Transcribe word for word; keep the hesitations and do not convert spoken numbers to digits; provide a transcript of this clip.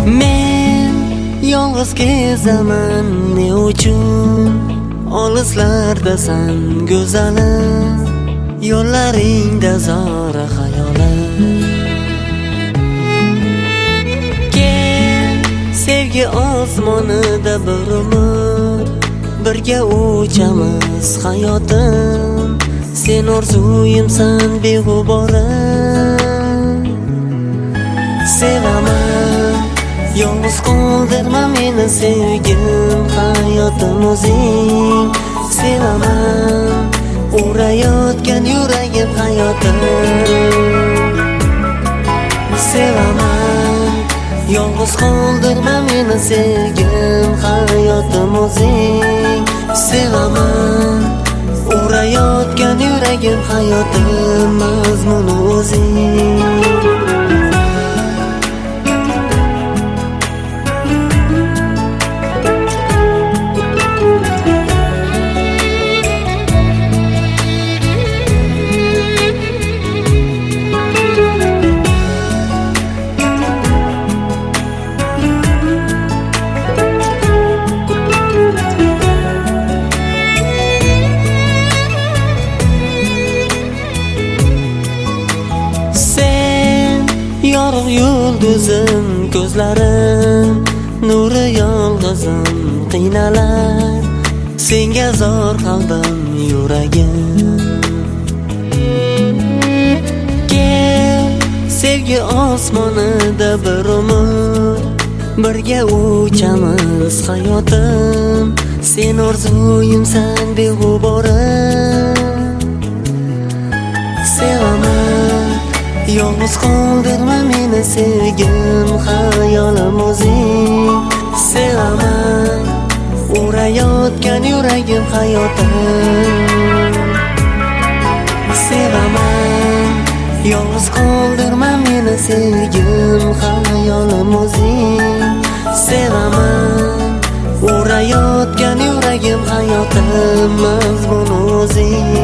Men yolg'iz kezaman ne uchun, olislardasan go'zalim, yo'llaringda zora xayolim. Kel sevgi osmonida bir umr birga uchamiz hayotim, sen orzuyimsan beg'uborim. Sevaman, yolg'iz qoldirma meni sevgim, hayotim o'zing. Sevaman, urayotgan yuragim hayotim. Sevaman, yolg'iz qoldirma meni sevgim, hayotim o'zing. Sevaman, urayotgan yuragim hayotim, mazmuni o'zing. Yorug' yulduzim ko'zlarim, nuri yolg'izim qiynalar, senga zor qalbim yuragim. Kel sevgi osmonida bir umr birga uchamiz hayotim, sen orzuyimsan beg'uborim. Sevaman, yolg'iz qoldirma meni sevgim, hayolim o'zing. Sevaman, urayotgan yuragim hayotim. Sevaman, yolg'iz qoldirma meni sevgim, hayolim o'zing. Sevaman, urayotgan yuragim hayotim, mazmuni o'zing.